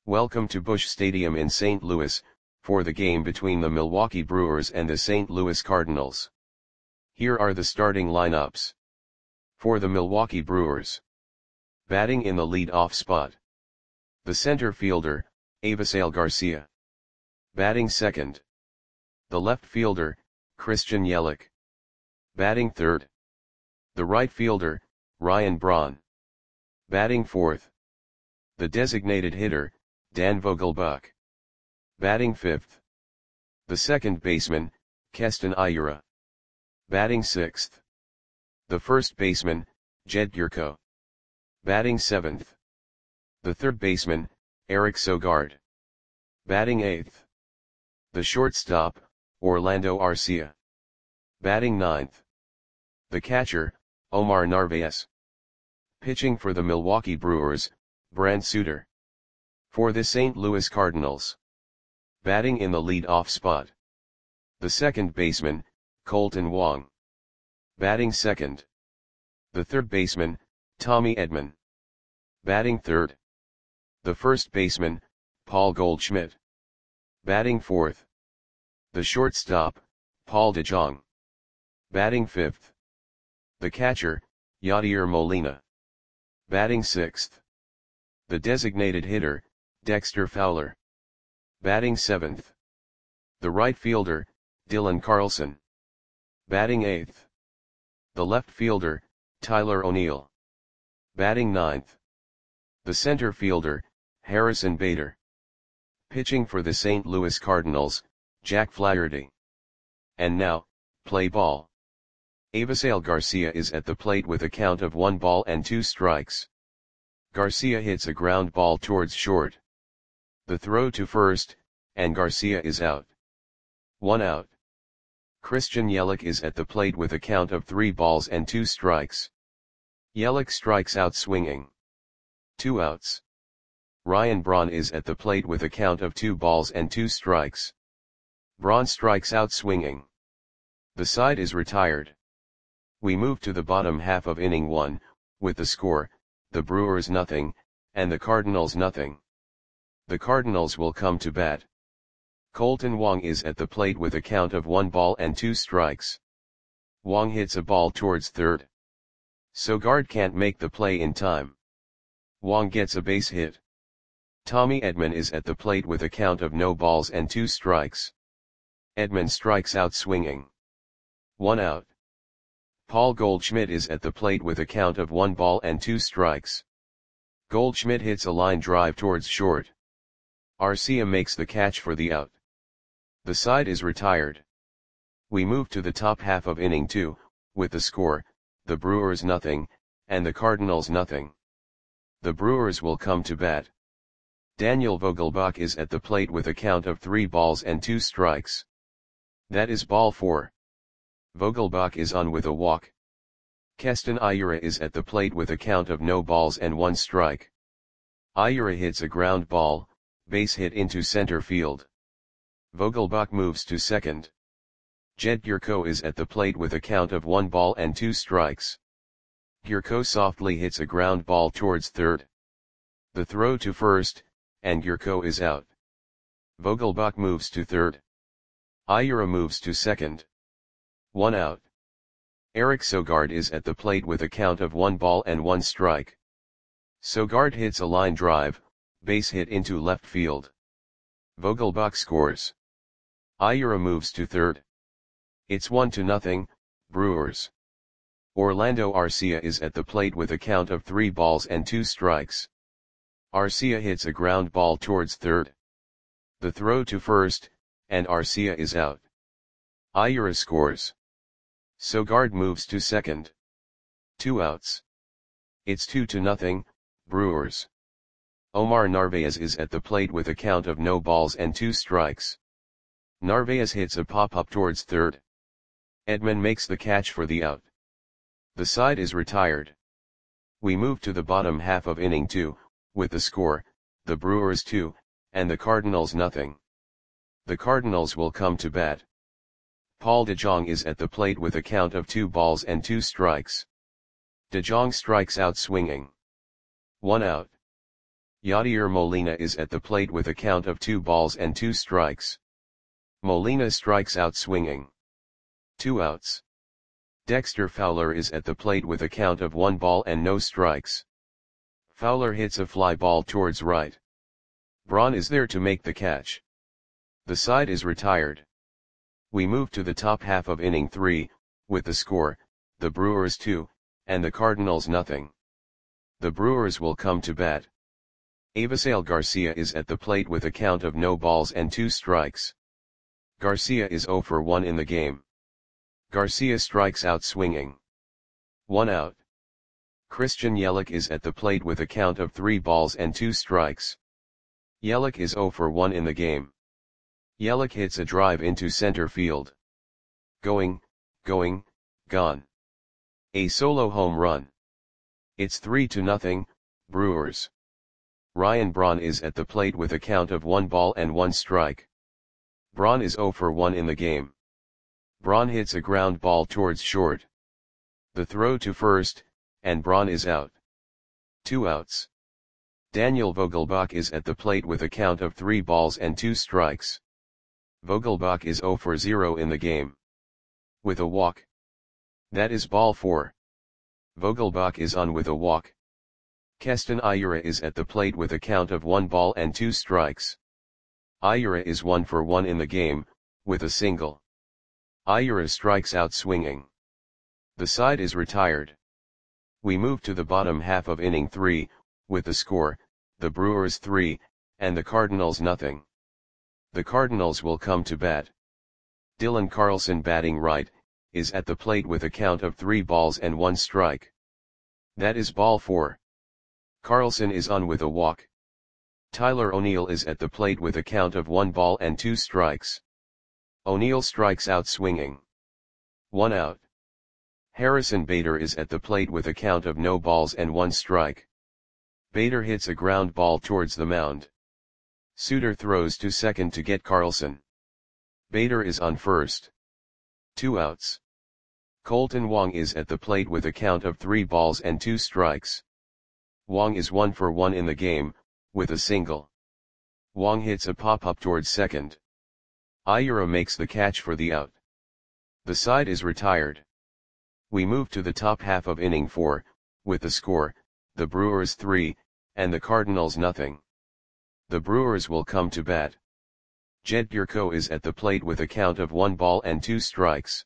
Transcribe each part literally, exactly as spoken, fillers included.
Welcome to Busch Stadium in Saint Louis, for the game between the Milwaukee Brewers and the Saint Louis Cardinals. Here are the starting lineups. For the Milwaukee Brewers. Batting in the lead-off spot. The center fielder, Avisail Garcia. Batting second. The left fielder, Christian Yelich. Batting third. The right fielder, Ryan Braun. Batting fourth. The designated hitter, Dan Vogelbach. Batting fifth. The second baseman, Keston Hiura. Batting sixth. The first baseman, Jed Gyorko. Batting seventh. The third baseman, Eric Sogard. Batting eighth. The shortstop, Orlando Arcia. Batting ninth. The catcher, Omar Narvaez. Pitching for the Milwaukee Brewers, Brent Suter. For the Saint Louis Cardinals. Batting in the lead-off spot. The second baseman, Kolten Wong. Batting second. The third baseman, Tommy Edman. Batting third. The first baseman, Paul Goldschmidt. Batting fourth. The shortstop, Paul DeJong. Batting fifth. The catcher, Yadier Molina. Batting sixth. The designated hitter, Dexter Fowler. Batting seventh. The right fielder, Dylan Carlson. Batting eighth. The left fielder, Tyler O'Neill. Batting ninth. The center fielder, Harrison Bader. Pitching for the Saint Louis Cardinals, Jack Flaherty. And now, play ball. Avisail Garcia is at the plate with a count of one ball and two strikes. Garcia hits a ground ball towards short. The throw to first, and Garcia is out. One out. Christian Yelich is at the plate with a count of three balls and two strikes. Yelich strikes out swinging. Two outs. Ryan Braun is at the plate with a count of two balls and two strikes. Braun strikes out swinging. The side is retired. We move to the bottom half of inning one, with the score, the Brewers nothing, and the Cardinals nothing. The Cardinals will come to bat. Kolten Wong is at the plate with a count of one ball and two strikes. Wong hits a ball towards third. Sogard can't make the play in time. Wong gets a base hit. Tommy Edman is at the plate with a count of no balls and two strikes. Edman strikes out swinging. One out. Paul Goldschmidt is at the plate with a count of one ball and two strikes. Goldschmidt hits a line drive towards short. Arcia makes the catch for the out. The side is retired. We move to the top half of inning two, with the score, the Brewers nothing, and the Cardinals nothing. The Brewers will come to bat. Daniel Vogelbach is at the plate with a count of three balls and two strikes. That is ball four. Vogelbach is on with a walk. Keston Hiura is at the plate with a count of no balls and one strike. Hiura hits a ground ball, base hit into center field. Vogelbach moves to second. Jed Gyorko is at the plate with a count of one ball and two strikes. Gyorko softly hits a ground ball towards third. The throw to first, and Gyorko is out. Vogelbach moves to third. Hiura moves to second. One out. Eric Sogard is at the plate with a count of one ball and one strike. Sogard hits a line drive, base hit into left field. Vogelbach scores. Hiura moves to third. It's one to nothing, Brewers. Orlando Arcia is at the plate with a count of three balls and two strikes. Arcia hits a ground ball towards third. The throw to first, and Arcia is out. Hiura scores. Sogard moves to second. Two outs. It's two to nothing, Brewers. Omar Narvaez is at the plate with a count of no balls and two strikes. Narvaez hits a pop-up towards third. Edman makes the catch for the out. The side is retired. We move to the bottom half of inning two, with the score, the Brewers two, and the Cardinals nothing. The Cardinals will come to bat. Paul DeJong is at the plate with a count of two balls and two strikes. DeJong strikes out swinging. One out. Yadier Molina is at the plate with a count of two balls and two strikes. Molina strikes out swinging. Two outs. Dexter Fowler is at the plate with a count of one ball and no strikes. Fowler hits a fly ball towards right. Braun is there to make the catch. The side is retired. We move to the top half of inning three, with the score, the Brewers two, and the Cardinals nothing. The Brewers will come to bat. Avisail Garcia is at the plate with a count of no balls and two strikes. Garcia is oh for one in the game. Garcia strikes out swinging. One out. Christian Yelich is at the plate with a count of three balls and two strikes. Yelich is oh for one in the game. Yelich hits a drive into center field. Going, going, gone. A solo home run. It's three to nothing, Brewers. Ryan Braun is at the plate with a count of one ball and one strike. Braun is oh for one in the game. Braun hits a ground ball towards short. The throw to first, and Braun is out. Two outs. Daniel Vogelbach is at the plate with a count of three balls and two strikes. Vogelbach is oh for zero in the game. With a walk. That is ball four. Vogelbach is on with a walk. Keston Hiura is at the plate with a count of one ball and two strikes. Hiura is one for one in the game, with a single. Hiura strikes out swinging. The side is retired. We move to the bottom half of inning three, with the score, the Brewers three, and the Cardinals nothing. The Cardinals will come to bat. Dylan Carlson batting right, is at the plate with a count of three balls and one strike. That is ball four. Carlson is on with a walk. Tyler O'Neill is at the plate with a count of one ball and two strikes. O'Neill strikes out swinging. One out. Harrison Bader is at the plate with a count of no balls and one strike. Bader hits a ground ball towards the mound. Suter throws to second to get Carlson. Bader is on first. Two outs. Colton Wong is at the plate with a count of three balls and two strikes. Wong is one for one in the game, with a single. Wong hits a pop-up towards second. Hiura makes the catch for the out. The side is retired. We move to the top half of inning four, with the score, the Brewers three, and the Cardinals nothing. The Brewers will come to bat. Jed Gyorko is at the plate with a count of one ball and two strikes.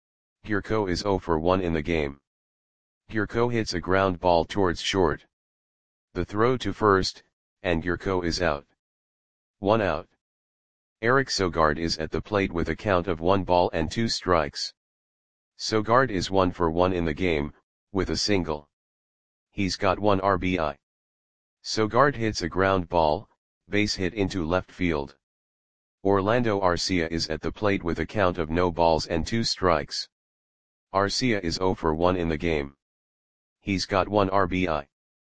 Gyorko is oh for one in the game. Gyorko hits a ground ball towards short. The throw to first, and Gyorko is out. One out. Eric Sogard is at the plate with a count of one ball and two strikes. Sogard is one for one in the game, with a single. He's got one R B I. Sogard hits a ground ball, base hit into left field. Orlando Arcia is at the plate with a count of no balls and two strikes. Arcia is oh for one in the game. He's got one R B I.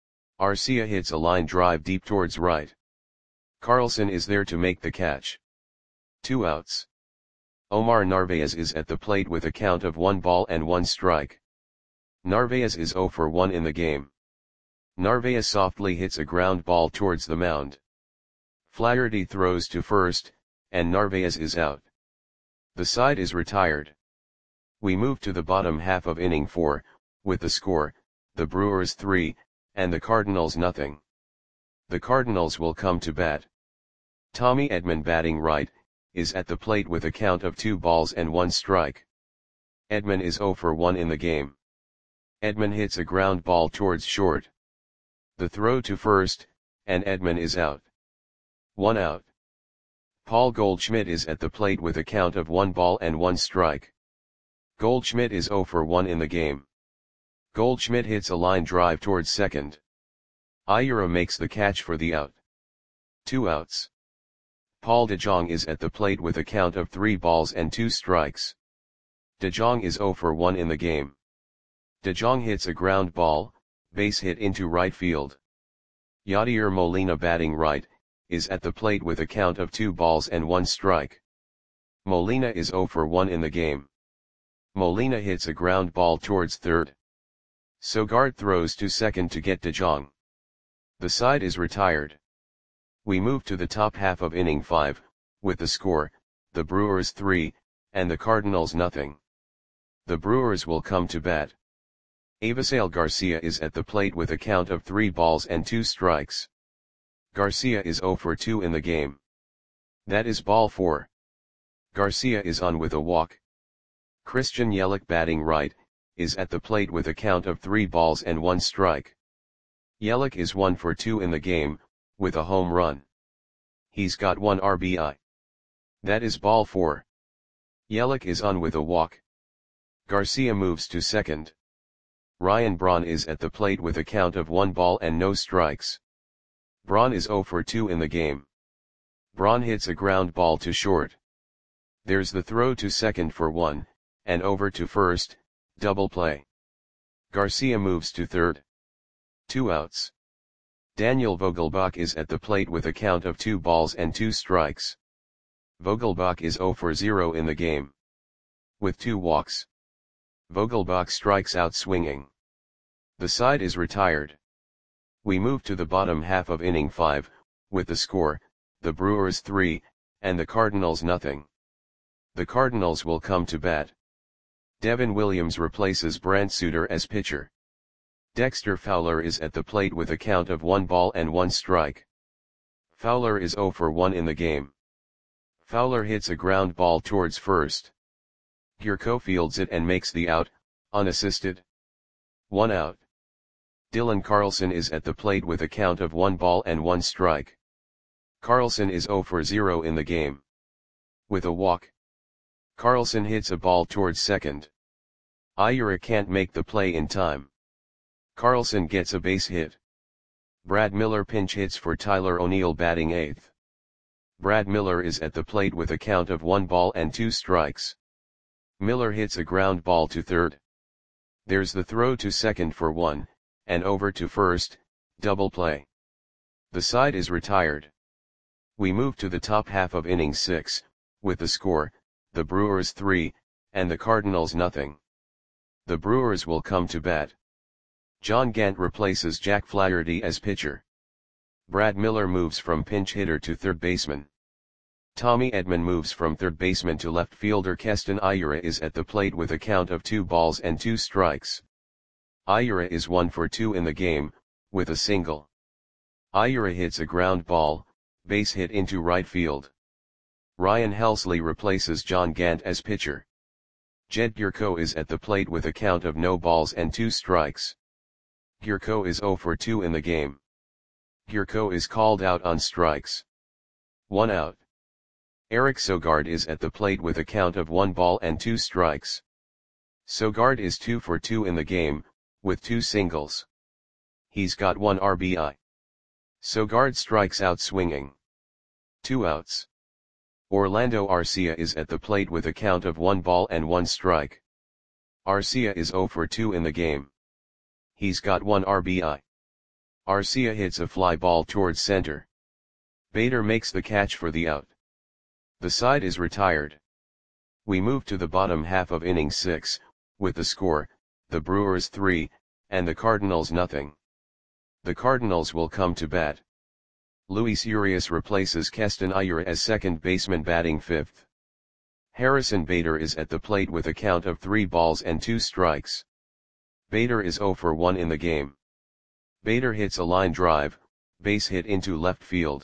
Arcia hits a line drive deep towards right. Carlson is there to make the catch. Two outs. Omar Narvaez is at the plate with a count of one ball and one strike. Narvaez is oh for one in the game. Narvaez softly hits a ground ball towards the mound. Flaherty throws to first, and Narvaez is out. The side is retired. We move to the bottom half of inning four, with the score, the Brewers three, and the Cardinals nothing. The Cardinals will come to bat. Tommy Edman batting right, is at the plate with a count of two balls and one strike. Edman is oh for one in the game. Edman hits a ground ball towards short. The throw to first, and Edman is out. One out. Paul Goldschmidt is at the plate with a count of one ball and one strike. Goldschmidt is oh for one in the game. Goldschmidt hits a line drive towards second. Hiura makes the catch for the out. Two outs. Paul DeJong is at the plate with a count of three balls and two strikes. DeJong is oh for one in the game. DeJong hits a ground ball, base hit into right field. Yadier Molina batting right, is at the plate with a count of two balls and one strike. Molina is oh for one in the game. Molina hits a ground ball towards third. Sogard throws to second to get DeJong. The side is retired. We move to the top half of inning five, with the score, the Brewers three, and the Cardinals nothing. The Brewers will come to bat. Avisail Garcia is at the plate with a count of three balls and two strikes. Garcia is zero for two in the game. That is ball four. Garcia is on with a walk. Christian Yelich, batting right, is at the plate with a count of three balls and one strike. Yelich is one for two in the game, with a home run. He's got one R B I. That is ball four. Yelich is on with a walk. Garcia moves to second. Ryan Braun is at the plate with a count of one ball and no strikes. Braun is zero for two in the game. Braun hits a ground ball to short. There's the throw to second for one, and over to first, double play. Garcia moves to third. Two outs. Daniel Vogelbach is at the plate with a count of two balls and two strikes. Vogelbach is zero for zero in the game. With two walks. Vogelbach strikes out swinging. The side is retired. We move to the bottom half of inning five, with the score, the Brewers three, and the Cardinals nothing. The Cardinals will come to bat. Devin Williams replaces Brent Suter as pitcher. Dexter Fowler is at the plate with a count of one ball and one strike. Fowler is zero for one in the game. Fowler hits a ground ball towards first. Gurko fields it and makes the out, unassisted. One out. Dylan Carlson is at the plate with a count of one ball and one strike. Carlson is zero for zero in the game. With a walk. Carlson hits a ball towards second. Ira can't make the play in time. Carlson gets a base hit. Brad Miller pinch hits for Tyler O'Neill, batting eighth. Brad Miller is at the plate with a count of one ball and two strikes. Miller hits a ground ball to third. There's the throw to second for one, and over to first, double play. The side is retired. We move to the top half of inning six, with the score, the Brewers three, and the Cardinals nothing. The Brewers will come to bat. John Gant replaces Jack Flaherty as pitcher. Brad Miller moves from pinch hitter to third baseman. Tommy Edman moves from third baseman to left fielder. Keston Hiura is at the plate with a count of two balls and two strikes. Hiura is one for two in the game, with a single. Hiura hits a ground ball, base hit into right field. Ryan Helsley replaces John Gant as pitcher. Jed Gurko is at the plate with a count of no balls and two strikes. Gurko is zero for two in the game. Gurko is called out on strikes. One out. Eric Sogard is at the plate with a count of one ball and two strikes. Sogard is two for two in the game, with two singles. He's got one R B I. Sogard strikes out swinging. Two outs. Orlando Arcia is at the plate with a count of one ball and one strike. Arcia is zero for two in the game. He's got one R B I. Arcia hits a fly ball towards center. Bader makes the catch for the out. The side is retired. We move to the bottom half of inning six, with the score, the Brewers three, and the Cardinals nothing. The Cardinals will come to bat. Luis Urias replaces Keston Hiura as second baseman, batting fifth. Harrison Bader is at the plate with a count of three balls and two strikes. Bader is zero for one in the game. Bader hits a line drive, base hit into left field.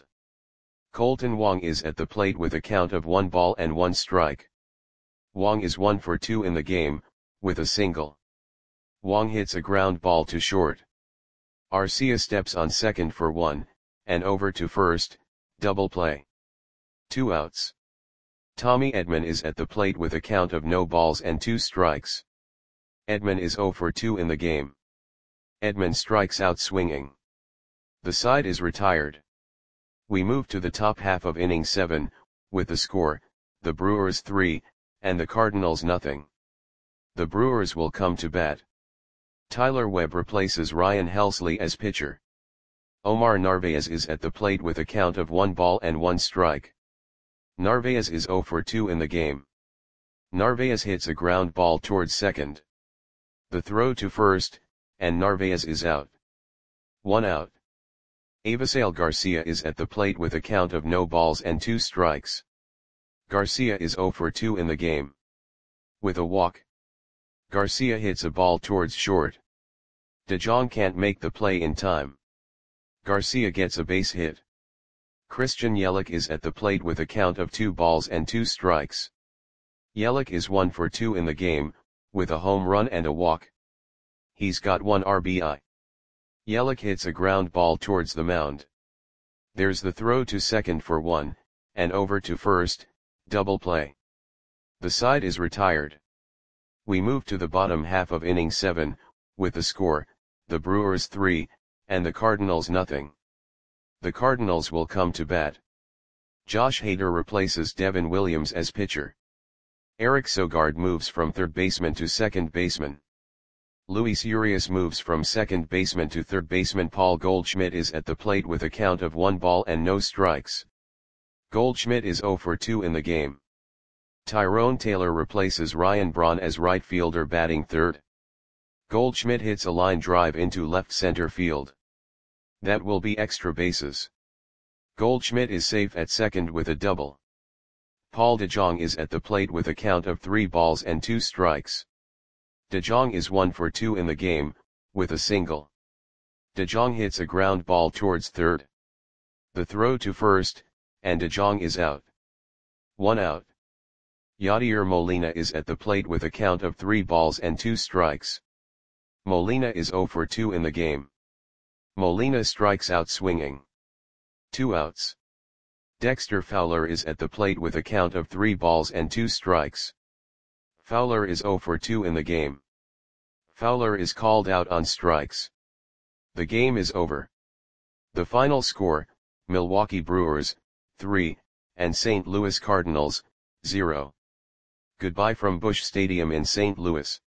Colton Wong is at the plate with a count of one ball and one strike. Wong is one for two in the game, with a single. Wong hits a ground ball to short. Arcia steps on second for one, and over to first, double play. Two outs. Tommy Edman is at the plate with a count of no balls and two strikes. Edman is zero for two in the game. Edman strikes out swinging. The side is retired. We move to the top half of inning seven, with the score, the Brewers three, and the Cardinals nothing. The Brewers will come to bat. Tyler Webb replaces Ryan Helsley as pitcher. Omar Narvaez is at the plate with a count of one ball and one strike. Narvaez is zero for two in the game. Narvaez hits a ground ball towards second. The throw to first, and Narvaez is out. One out. Avisail Garcia is at the plate with a count of no balls and two strikes. Garcia is zero for two in the game. With a walk, Garcia hits a ball towards short. De Jong can't make the play in time. Garcia gets a base hit. Christian Yelich is at the plate with a count of two balls and two strikes. Yelich is one for two in the game, with a home run and a walk. He's got one R B I. Yelich hits a ground ball towards the mound. There's the throw to second for one, and over to first, double play. The side is retired. We move to the bottom half of inning seven, with the score, the Brewers three, and the Cardinals nothing. The Cardinals will come to bat. Josh Hader replaces Devin Williams as pitcher. Eric Sogard moves from third baseman to second baseman. Luis Urias moves from second baseman to third baseman. Paul Goldschmidt is at the plate with a count of one ball and no strikes. Goldschmidt is zero for two in the game. Tyrone Taylor replaces Ryan Braun as right fielder batting third. Goldschmidt hits a line drive into left center field. That will be extra bases. Goldschmidt is safe at second with a double. Paul De Jong is at the plate with a count of three balls and two strikes. De Jong is one for two in the game, with a single. De Jong hits a ground ball towards third. The throw to first, and De Jong is out. One out. Yadier Molina is at the plate with a count of three balls and two strikes. Molina is zero for two in the game. Molina strikes out swinging. Two outs. Dexter Fowler is at the plate with a count of three balls and two strikes. Fowler is zero for two in the game. Fowler is called out on strikes. The game is over. The final score, Milwaukee Brewers, three, and Saint Louis Cardinals, zero. Goodbye from Busch Stadium in Saint Louis.